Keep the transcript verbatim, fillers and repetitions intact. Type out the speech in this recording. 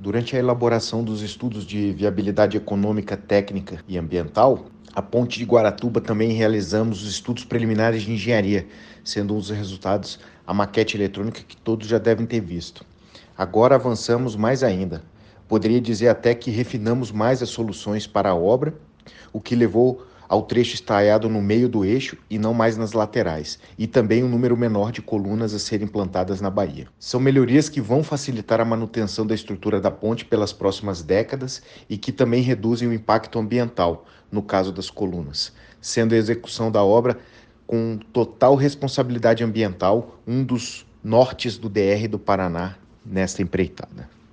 Durante a elaboração dos estudos de viabilidade econômica, técnica e ambiental, a Ponte de Guaratuba também realizamos os estudos preliminares de engenharia, sendo os resultados a maquete eletrônica que todos já devem ter visto. Agora avançamos mais ainda. Poderia dizer até que refinamos mais as soluções para a obra, o que levou ao trecho estaiado no meio do eixo e não mais nas laterais, e também um número menor de colunas a serem plantadas na baía. São melhorias que vão facilitar a manutenção da estrutura da ponte pelas próximas décadas e que também reduzem o impacto ambiental, no caso das colunas, sendo a execução da obra com total responsabilidade ambiental um dos nortes do D R do Paraná nesta empreitada.